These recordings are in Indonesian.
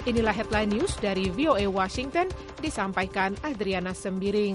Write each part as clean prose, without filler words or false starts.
Inilah headline news dari VOA Washington, disampaikan Adriana Sembiring.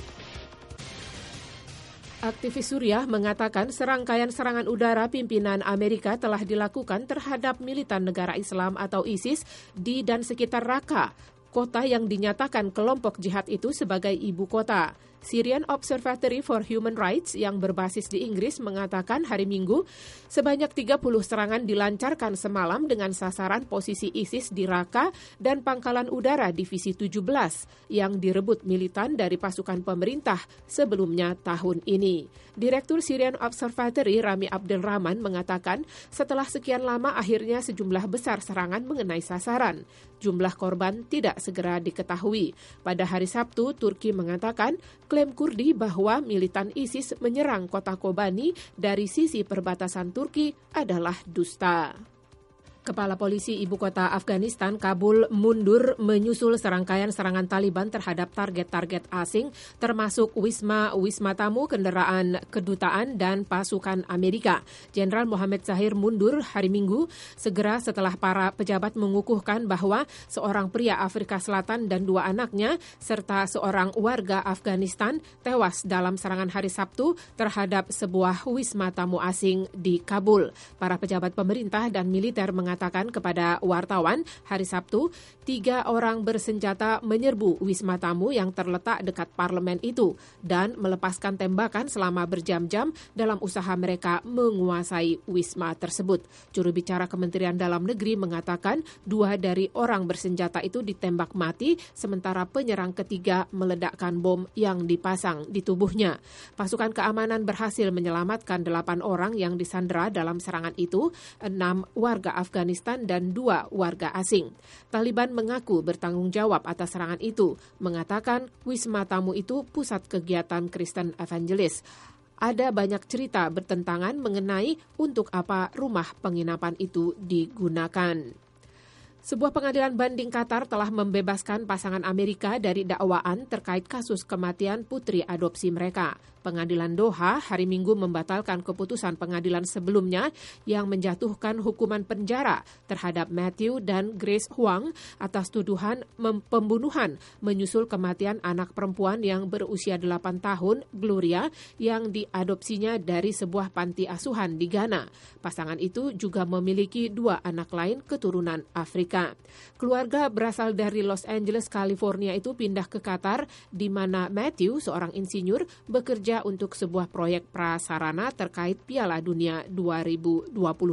Aktivis Suriah mengatakan serangkaian serangan udara pimpinan Amerika telah dilakukan terhadap militan negara Islam atau ISIS di dan sekitar Raqqa, kota yang dinyatakan kelompok jihad itu sebagai ibu kota. Syrian Observatory for Human Rights yang berbasis di Inggris mengatakan hari Minggu sebanyak 30 serangan dilancarkan semalam dengan sasaran posisi ISIS di Raqqa dan pangkalan udara Divisi 17 yang direbut militan dari pasukan pemerintah sebelumnya tahun ini. Direktur Syrian Observatory Rami Abdelrahman mengatakan setelah sekian lama akhirnya sejumlah besar serangan mengenai sasaran. Jumlah korban tidak segera diketahui. Pada hari Sabtu, Turki mengatakan klaim Kurdi bahwa militan ISIS menyerang kota Kobani dari sisi perbatasan Turki adalah dusta. Kepala Polisi Ibu Kota Afghanistan, Kabul, mundur menyusul serangkaian serangan Taliban terhadap target-target asing, termasuk wisma tamu, kendaraan kedutaan, dan pasukan Amerika. Jenderal Mohammed Zahir mundur hari Minggu, segera setelah para pejabat mengukuhkan bahwa seorang pria Afrika Selatan dan 2 anaknya, serta seorang warga Afghanistan tewas dalam serangan hari Sabtu terhadap sebuah wisma tamu asing di Kabul. Para pejabat pemerintah dan militer mengatakan kepada wartawan hari Sabtu, 3 orang bersenjata menyerbu wisma tamu yang terletak dekat parlemen itu dan melepaskan tembakan selama berjam-jam dalam usaha mereka menguasai wisma tersebut. Juru bicara Kementerian Dalam Negeri mengatakan 2 dari orang bersenjata itu ditembak mati, sementara penyerang ketiga meledakkan bom yang dipasang di tubuhnya. Pasukan keamanan berhasil menyelamatkan 8 orang yang disandera dalam serangan itu, 6 warga Afghanistan dan 2 warga asing. Taliban mengaku bertanggung jawab atas serangan itu, mengatakan wisma tamu itu pusat kegiatan Kristen evangelis. Ada banyak cerita bertentangan mengenai untuk apa rumah penginapan itu digunakan. Sebuah pengadilan banding Qatar telah membebaskan pasangan Amerika dari dakwaan terkait kasus kematian putri adopsi mereka. Pengadilan Doha hari Minggu membatalkan keputusan pengadilan sebelumnya yang menjatuhkan hukuman penjara terhadap Matthew dan Grace Huang atas tuduhan pembunuhan menyusul kematian anak perempuan yang berusia 8 tahun, Gloria, yang diadopsinya dari sebuah panti asuhan di Ghana. Pasangan itu juga memiliki 2 anak lain keturunan Afrika. Keluarga berasal dari Los Angeles, California itu pindah ke Qatar, di mana Matthew, seorang insinyur, bekerja untuk sebuah proyek prasarana terkait Piala Dunia 2022.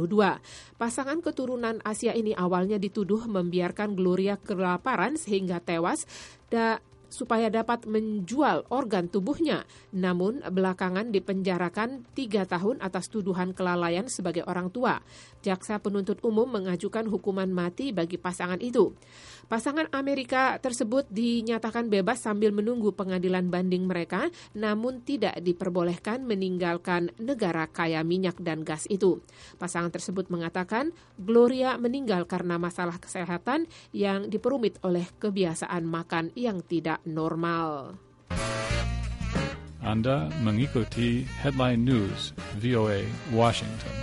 Pasangan keturunan Asia ini awalnya dituduh membiarkan Gloria kelaparan sehingga tewas supaya dapat menjual organ tubuhnya. Namun belakangan dipenjarakan 3 tahun atas tuduhan kelalaian sebagai orang tua. Jaksa penuntut umum mengajukan hukuman mati bagi pasangan itu. Pasangan Amerika tersebut dinyatakan bebas sambil menunggu pengadilan banding mereka, namun tidak diperbolehkan meninggalkan negara kaya minyak dan gas itu. Pasangan tersebut mengatakan Gloria meninggal karena masalah kesehatan yang diperumit oleh kebiasaan makan yang tidak normal. Anda mengikuti Headline News VOA Washington.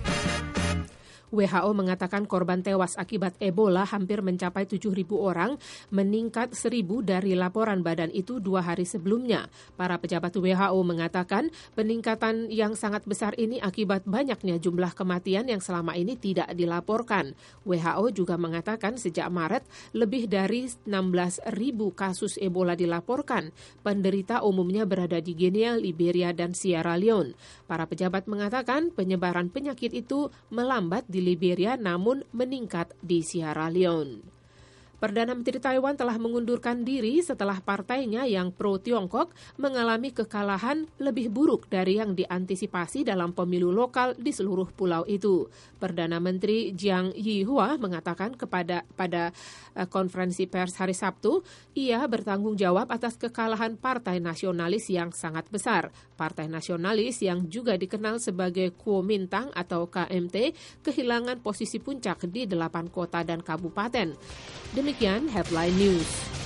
WHO mengatakan korban tewas akibat Ebola hampir mencapai 7.000 orang, meningkat 1.000 dari laporan badan itu 2 hari sebelumnya. Para pejabat WHO mengatakan peningkatan yang sangat besar ini akibat banyaknya jumlah kematian yang selama ini tidak dilaporkan. WHO juga mengatakan sejak Maret lebih dari 16.000 kasus Ebola dilaporkan. Penderita umumnya berada di Guinea, Liberia, dan Sierra Leone. Para pejabat mengatakan penyebaran penyakit itu melambat di Liberia namun meningkat di Sierra Leone. Perdana Menteri Taiwan telah mengundurkan diri setelah partainya yang pro-Tiongkok mengalami kekalahan lebih buruk dari yang diantisipasi dalam pemilu lokal di seluruh pulau itu. Perdana Menteri Jiang Yihua mengatakan pada konferensi pers hari Sabtu, ia bertanggung jawab atas kekalahan Partai Nasionalis yang sangat besar. Partai Nasionalis yang juga dikenal sebagai Kuomintang atau KMT kehilangan posisi puncak di 8 kota dan kabupaten. Demikian Headline News.